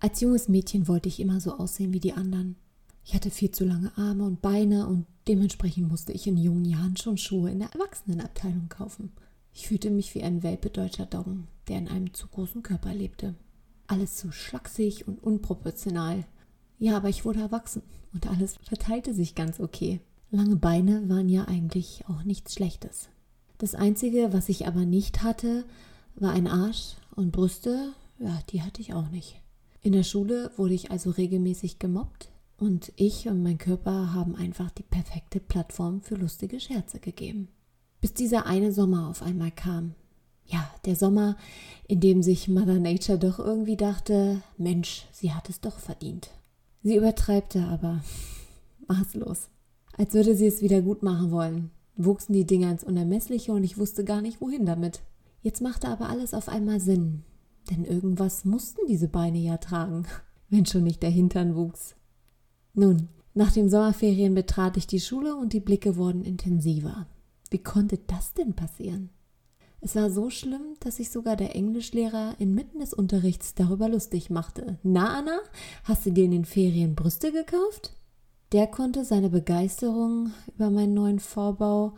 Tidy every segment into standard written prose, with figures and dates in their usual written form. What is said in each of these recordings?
Als junges Mädchen wollte ich immer so aussehen wie die anderen. Ich hatte viel zu lange Arme und Beine und dementsprechend musste ich in jungen Jahren schon Schuhe in der Erwachsenenabteilung kaufen. Ich fühlte mich wie ein Welpe deutscher Doggen, der in einem zu großen Körper lebte. Alles zu schlaksig und unproportional. Ja, aber ich wurde erwachsen und alles verteilte sich ganz okay. Lange Beine waren ja eigentlich auch nichts Schlechtes. Das Einzige, was ich aber nicht hatte, war ein Arsch und Brüste, ja, die hatte ich auch nicht. In der Schule wurde ich also regelmäßig gemobbt und ich und mein Körper haben einfach die perfekte Plattform für lustige Scherze gegeben. Bis dieser eine Sommer auf einmal kam. Ja, der Sommer, in dem sich Mother Nature doch irgendwie dachte, Mensch, sie hat es doch verdient. Sie übertreibte aber maßlos. Als würde sie es wieder gut machen wollen, wuchsen die Dinger ins Unermessliche und ich wusste gar nicht, wohin damit. Jetzt machte aber alles auf einmal Sinn. Denn irgendwas mussten diese Beine ja tragen, wenn schon nicht der Hintern wuchs. Nun, nach den Sommerferien betrat ich die Schule und die Blicke wurden intensiver. Wie konnte das denn passieren? Es war so schlimm, dass sich sogar der Englischlehrer inmitten des Unterrichts darüber lustig machte. Na, Anna, hast du dir in den Ferien Brüste gekauft? Der konnte seine Begeisterung über meinen neuen Vorbau,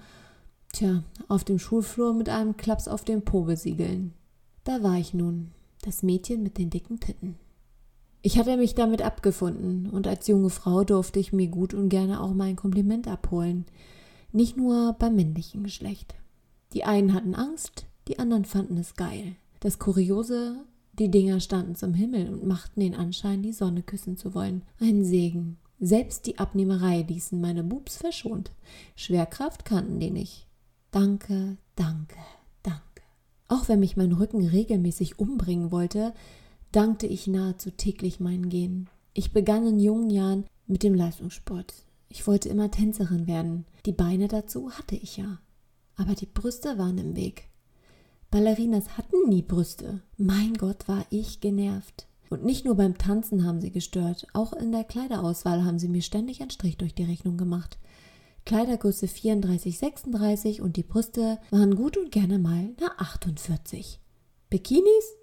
auf dem Schulflur mit einem Klaps auf den Po besiegeln. Da war ich nun, das Mädchen mit den dicken Titten. Ich hatte mich damit abgefunden und als junge Frau durfte ich mir gut und gerne auch mal ein Kompliment abholen. Nicht nur beim männlichen Geschlecht. Die einen hatten Angst, die anderen fanden es geil. Das Kuriose, die Dinger standen zum Himmel und machten den Anschein, die Sonne küssen zu wollen. Ein Segen. Selbst die Abnehmerei ließen meine Bubs verschont. Schwerkraft kannten die nicht. Danke, danke, danke. Auch wenn mich mein Rücken regelmäßig umbringen wollte, dankte ich nahezu täglich meinen Genen. Ich begann in jungen Jahren mit dem Leistungssport. Ich wollte immer Tänzerin werden. Die Beine dazu hatte ich ja. Aber die Brüste waren im Weg. Ballerinas hatten nie Brüste. Mein Gott, war ich genervt. Und nicht nur beim Tanzen haben sie gestört. Auch in der Kleiderauswahl haben sie mir ständig einen Strich durch die Rechnung gemacht. Kleidergröße 34, 36 und die Brüste waren gut und gerne mal eine 48. Bikinis?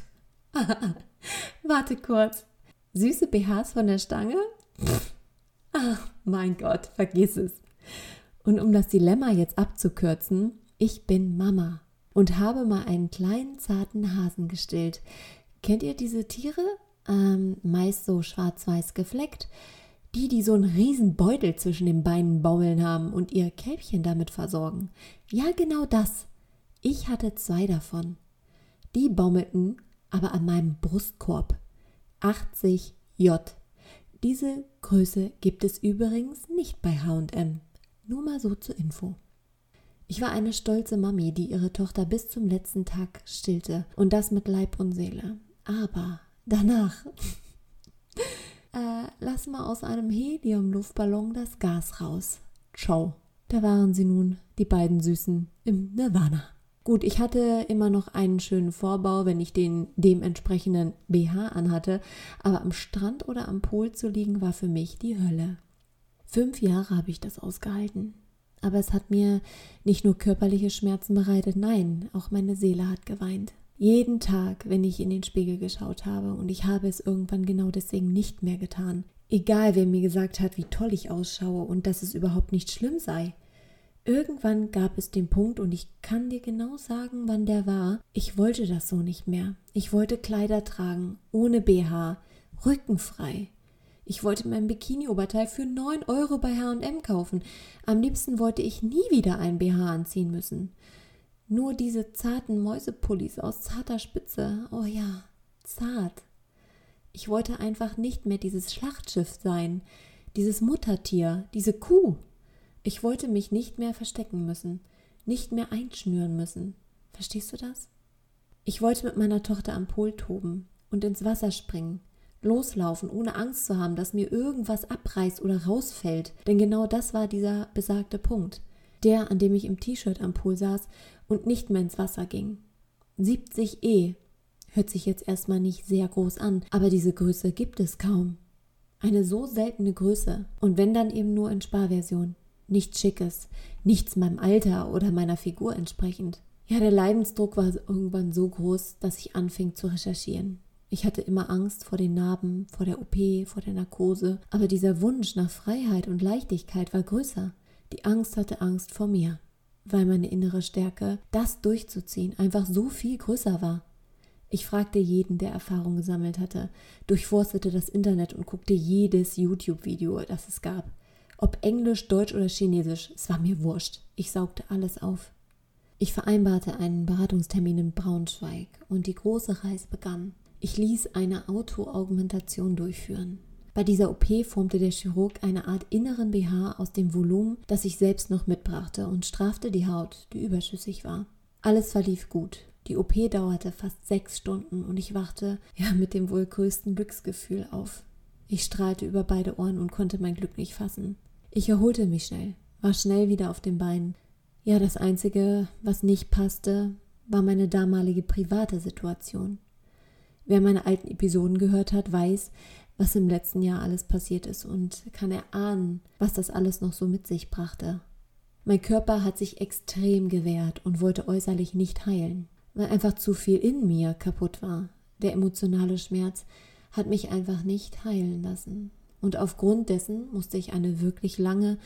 Warte kurz. Süße BHs von der Stange? Ach, mein Gott, vergiss es. Und um das Dilemma jetzt abzukürzen, ich bin Mama und habe mal einen kleinen, zarten Hasen gestillt. Kennt ihr diese Tiere? Meist so schwarz-weiß gefleckt. Die so einen riesen Beutel zwischen den Beinen baumeln haben und ihr Kälbchen damit versorgen. Ja, genau das. Ich hatte 2 davon. Die baumelten aber an meinem Brustkorb. 80J. Diese Größe gibt es übrigens nicht bei H&M. Nur mal so zur Info. Ich war eine stolze Mami, die ihre Tochter bis zum letzten Tag stillte. Und das mit Leib und Seele. Aber danach... lass mal aus einem Helium-Luftballon das Gas raus. Ciao. Da waren sie nun, die beiden Süßen, im Nirvana. Gut, ich hatte immer noch einen schönen Vorbau, wenn ich den dementsprechenden BH anhatte, aber am Strand oder am Pool zu liegen war für mich die Hölle. 5 Jahre habe ich das ausgehalten. Aber es hat mir nicht nur körperliche Schmerzen bereitet, nein, auch meine Seele hat geweint. Jeden Tag, wenn ich in den Spiegel geschaut habe, und ich habe es irgendwann genau deswegen nicht mehr getan. Egal, wer mir gesagt hat, wie toll ich ausschaue und dass es überhaupt nicht schlimm sei. Irgendwann gab es den Punkt, und ich kann dir genau sagen, wann der war. Ich wollte das so nicht mehr. Ich wollte Kleider tragen, ohne BH, rückenfrei. Ich wollte mein Bikini-Oberteil für 9 € bei H&M kaufen. Am liebsten wollte ich nie wieder ein BH anziehen müssen. Nur diese zarten Mäusepullis aus zarter Spitze. Oh ja, zart. Ich wollte einfach nicht mehr dieses Schlachtschiff sein, dieses Muttertier, diese Kuh. Ich wollte mich nicht mehr verstecken müssen, nicht mehr einschnüren müssen. Verstehst du das? Ich wollte mit meiner Tochter am Pool toben und ins Wasser springen, loslaufen, ohne Angst zu haben, dass mir irgendwas abreißt oder rausfällt. Denn genau das war dieser besagte Punkt. Der, an dem ich im T-Shirt am Pool saß und nicht mehr ins Wasser ging. 70E. Hört sich jetzt erstmal nicht sehr groß an, aber diese Größe gibt es kaum. Eine so seltene Größe. Und wenn dann eben nur in Sparversion. Nichts Schickes, nichts meinem Alter oder meiner Figur entsprechend. Ja, der Leidensdruck war irgendwann so groß, dass ich anfing zu recherchieren. Ich hatte immer Angst vor den Narben, vor der OP, vor der Narkose, aber dieser Wunsch nach Freiheit und Leichtigkeit war größer. Die Angst hatte Angst vor mir, weil meine innere Stärke, das durchzuziehen, einfach so viel größer war. Ich fragte jeden, der Erfahrung gesammelt hatte, durchforstete das Internet und guckte jedes YouTube-Video, das es gab. Ob Englisch, Deutsch oder Chinesisch, es war mir wurscht. Ich saugte alles auf. Ich vereinbarte einen Beratungstermin in Braunschweig und die große Reise begann. Ich ließ eine Autoaugmentation durchführen. Bei dieser OP formte der Chirurg eine Art inneren BH aus dem Volumen, das ich selbst noch mitbrachte, und strafte die Haut, die überschüssig war. Alles verlief gut. Die OP dauerte fast 6 Stunden und ich wachte mit dem wohl größten Glücksgefühl auf. Ich strahlte über beide Ohren und konnte mein Glück nicht fassen. Ich erholte mich schnell, war schnell wieder auf den Beinen. Ja, das Einzige, was nicht passte, war meine damalige private Situation. Wer meine alten Episoden gehört hat, weiß, was im letzten Jahr alles passiert ist und kann erahnen, was das alles noch so mit sich brachte. Mein Körper hat sich extrem gewehrt und wollte äußerlich nicht heilen, weil einfach zu viel in mir kaputt war. Der emotionale Schmerz hat mich einfach nicht heilen lassen. Und aufgrund dessen musste ich eine wirklich lange,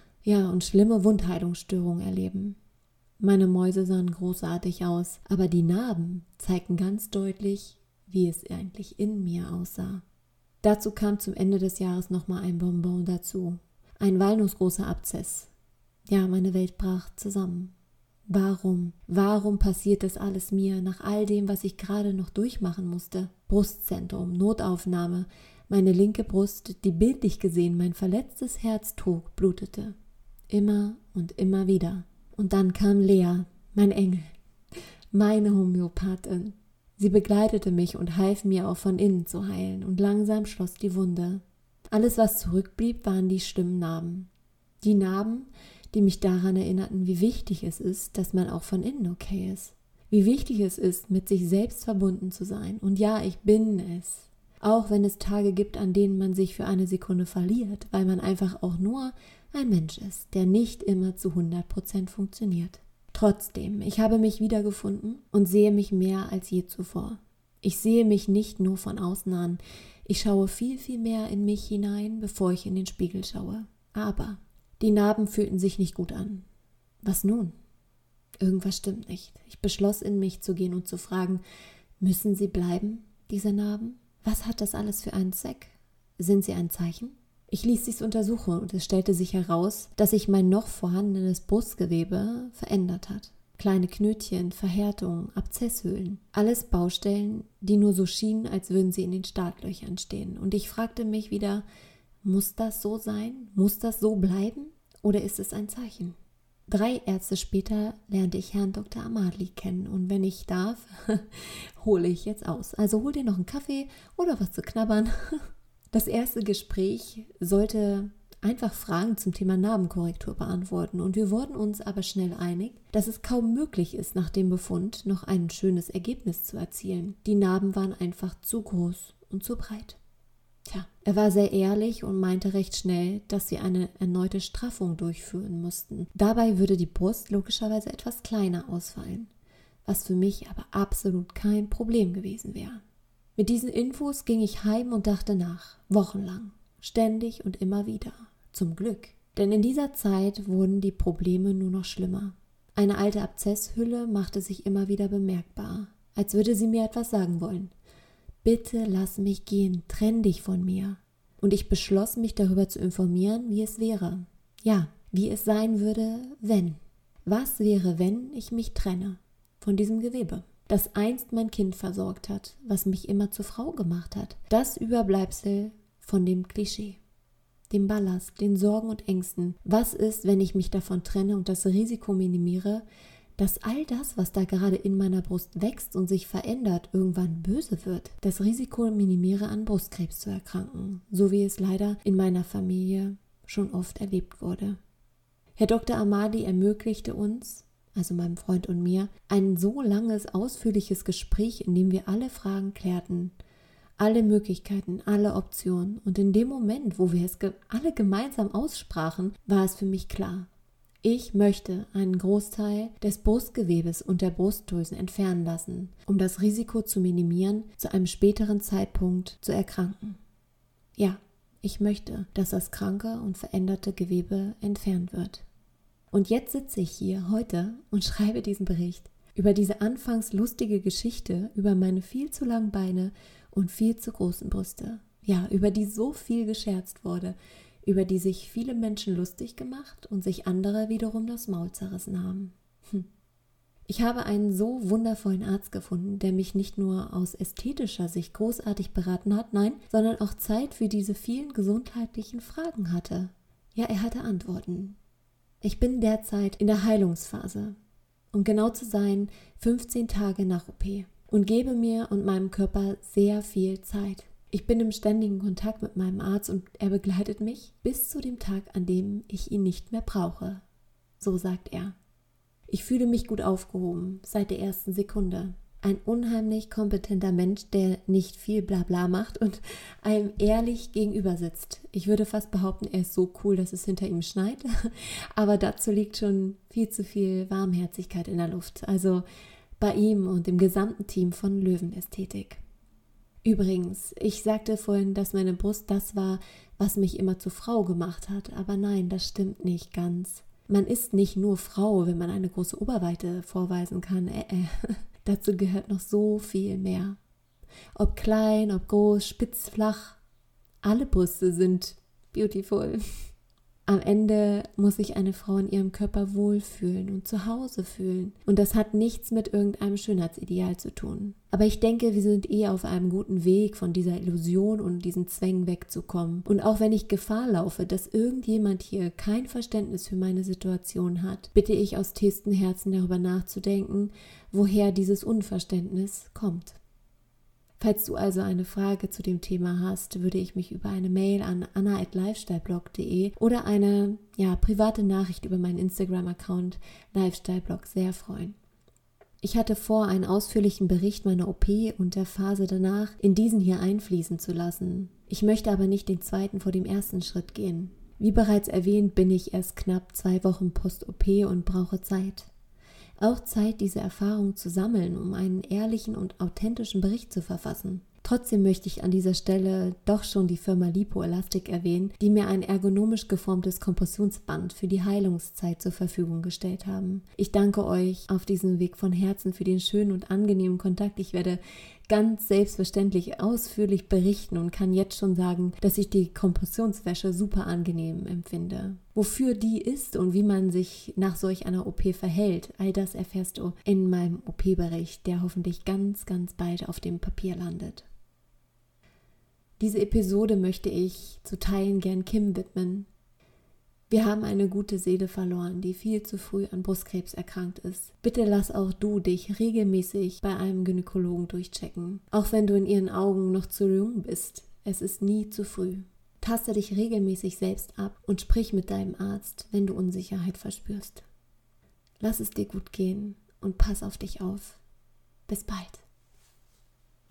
und schlimme Wundheilungsstörung erleben. Meine Mäuse sahen großartig aus, aber die Narben zeigten ganz deutlich, wie es eigentlich in mir aussah. Dazu kam zum Ende des Jahres nochmal ein Bonbon dazu. Ein walnussgroßer Abszess. Ja, meine Welt brach zusammen. Warum? Warum passiert das alles mir, nach all dem, was ich gerade noch durchmachen musste? Brustzentrum, Notaufnahme, meine linke Brust, die bildlich gesehen mein verletztes Herz trug, blutete. Immer und immer wieder. Und dann kam Lea, mein Engel, meine Homöopathin. Sie begleitete mich und half mir auch von innen zu heilen und langsam schloss die Wunde. Alles, was zurückblieb, waren die schlimmen Narben. Die Narben, die mich daran erinnerten, wie wichtig es ist, dass man auch von innen okay ist. Wie wichtig es ist, mit sich selbst verbunden zu sein. Und ja, ich bin es. Auch wenn es Tage gibt, an denen man sich für eine Sekunde verliert, weil man einfach auch nur ein Mensch ist, der nicht immer zu 100% funktioniert. Trotzdem, ich habe mich wiedergefunden und sehe mich mehr als je zuvor. Ich sehe mich nicht nur von außen an, ich schaue viel, viel mehr in mich hinein, bevor ich in den Spiegel schaue. Aber die Narben fühlten sich nicht gut an. Was nun? Irgendwas stimmt nicht. Ich beschloss, in mich zu gehen und zu fragen, müssen sie bleiben, diese Narben? Was hat das alles für einen Zweck? Sind sie ein Zeichen? Ich ließ sich's untersuchen und es stellte sich heraus, dass sich mein noch vorhandenes Brustgewebe verändert hat. Kleine Knötchen, Verhärtungen, Abzesshöhlen. Alles Baustellen, die nur so schienen, als würden sie in den Startlöchern stehen. Und ich fragte mich wieder, muss das so sein? Muss das so bleiben? Oder ist es ein Zeichen? 3 Ärzte später lernte ich Herrn Dr. Amadli kennen und wenn ich darf, hole ich jetzt aus. Also hol dir noch einen Kaffee oder was zu knabbern. Das erste Gespräch sollte einfach Fragen zum Thema Narbenkorrektur beantworten und wir wurden uns aber schnell einig, dass es kaum möglich ist, nach dem Befund noch ein schönes Ergebnis zu erzielen. Die Narben waren einfach zu groß und zu breit. Er war sehr ehrlich und meinte recht schnell, dass sie eine erneute Straffung durchführen mussten. Dabei würde die Brust logischerweise etwas kleiner ausfallen, was für mich aber absolut kein Problem gewesen wäre. Mit diesen Infos ging ich heim und dachte nach, wochenlang, ständig und immer wieder. Zum Glück, denn in dieser Zeit wurden die Probleme nur noch schlimmer. Eine alte Abzesshülle machte sich immer wieder bemerkbar, als würde sie mir etwas sagen wollen. Bitte lass mich gehen, trenn dich von mir. Und ich beschloss, mich darüber zu informieren, wie es wäre. Ja, wie es sein würde, wenn. Was wäre, wenn ich mich trenne von diesem Gewebe, das einst mein Kind versorgt hat, was mich immer zur Frau gemacht hat. Das Überbleibsel von dem Klischee, dem Ballast, den Sorgen und Ängsten. Was ist, wenn ich mich davon trenne und das Risiko minimiere, dass all das, was da gerade in meiner Brust wächst und sich verändert, irgendwann böse wird. Das Risiko minimiere, an Brustkrebs zu erkranken, so wie es leider in meiner Familie schon oft erlebt wurde. Herr Dr. Amadli ermöglichte uns, also meinem Freund und mir, ein so langes, ausführliches Gespräch, in dem wir alle Fragen klärten, alle Möglichkeiten, alle Optionen. Und in dem Moment, wo wir es alle gemeinsam aussprachen, war es für mich klar. Ich möchte einen Großteil des Brustgewebes und der Brustdrüsen entfernen lassen, um das Risiko zu minimieren, zu einem späteren Zeitpunkt zu erkranken. Ja, ich möchte, dass das kranke und veränderte Gewebe entfernt wird. Und jetzt sitze ich hier heute und schreibe diesen Bericht über diese anfangs lustige Geschichte über meine viel zu langen Beine und viel zu großen Brüste. Ja, über die so viel gescherzt wurde, über die sich viele Menschen lustig gemacht und sich andere wiederum das Maul zerrissen haben. Ich habe einen so wundervollen Arzt gefunden, der mich nicht nur aus ästhetischer Sicht großartig beraten hat, nein, sondern auch Zeit für diese vielen gesundheitlichen Fragen hatte. Ja, er hatte Antworten. Ich bin derzeit in der Heilungsphase, um genau zu sein, 15 Tage nach OP und gebe mir und meinem Körper sehr viel Zeit. Ich bin im ständigen Kontakt mit meinem Arzt und er begleitet mich bis zu dem Tag, an dem ich ihn nicht mehr brauche. So sagt er. Ich fühle mich gut aufgehoben, seit der ersten Sekunde. Ein unheimlich kompetenter Mensch, der nicht viel Blabla macht und einem ehrlich gegenüber sitzt. Ich würde fast behaupten, er ist so cool, dass es hinter ihm schneit. Aber dazu liegt schon viel zu viel Warmherzigkeit in der Luft. Also bei ihm und dem gesamten Team von Löwenästhetik. Übrigens, ich sagte vorhin, dass meine Brust das war, was mich immer zur Frau gemacht hat. Aber nein, das stimmt nicht ganz. Man ist nicht nur Frau, wenn man eine große Oberweite vorweisen kann. Dazu gehört noch so viel mehr. Ob klein, ob groß, spitz, flach, alle Brüste sind beautiful. Am Ende muss sich eine Frau in ihrem Körper wohlfühlen und zu Hause fühlen. Und das hat nichts mit irgendeinem Schönheitsideal zu tun. Aber ich denke, wir sind auf einem guten Weg, von dieser Illusion und diesen Zwängen wegzukommen. Und auch wenn ich Gefahr laufe, dass irgendjemand hier kein Verständnis für meine Situation hat, bitte ich aus tiefstem Herzen darüber nachzudenken, woher dieses Unverständnis kommt. Falls du also eine Frage zu dem Thema hast, würde ich mich über eine Mail an anna@lifestyleblog.de oder eine private Nachricht über meinen Instagram-Account Lifestyleblog sehr freuen. Ich hatte vor, einen ausführlichen Bericht meiner OP und der Phase danach in diesen hier einfließen zu lassen. Ich möchte aber nicht den zweiten vor dem ersten Schritt gehen. Wie bereits erwähnt, bin ich erst knapp 2 Wochen post-OP und brauche Zeit. Auch Zeit, diese Erfahrung zu sammeln, um einen ehrlichen und authentischen Bericht zu verfassen. Trotzdem möchte ich an dieser Stelle doch schon die Firma Lipoelastic erwähnen, die mir ein ergonomisch geformtes Kompressionsband für die Heilungszeit zur Verfügung gestellt haben. Ich danke euch auf diesem Weg von Herzen für den schönen und angenehmen Kontakt. Ich werde ganz selbstverständlich ausführlich berichten und kann jetzt schon sagen, dass ich die Kompressionswäsche super angenehm empfinde. Wofür die ist und wie man sich nach solch einer OP verhält, all das erfährst du in meinem OP-Bericht, der hoffentlich ganz, ganz bald auf dem Papier landet. Diese Episode möchte ich zu Teilen gern Kim widmen. Wir haben eine gute Seele verloren, die viel zu früh an Brustkrebs erkrankt ist. Bitte lass auch du dich regelmäßig bei einem Gynäkologen durchchecken. Auch wenn du in ihren Augen noch zu jung bist, es ist nie zu früh. Taste dich regelmäßig selbst ab und sprich mit deinem Arzt, wenn du Unsicherheit verspürst. Lass es dir gut gehen und pass auf dich auf. Bis bald.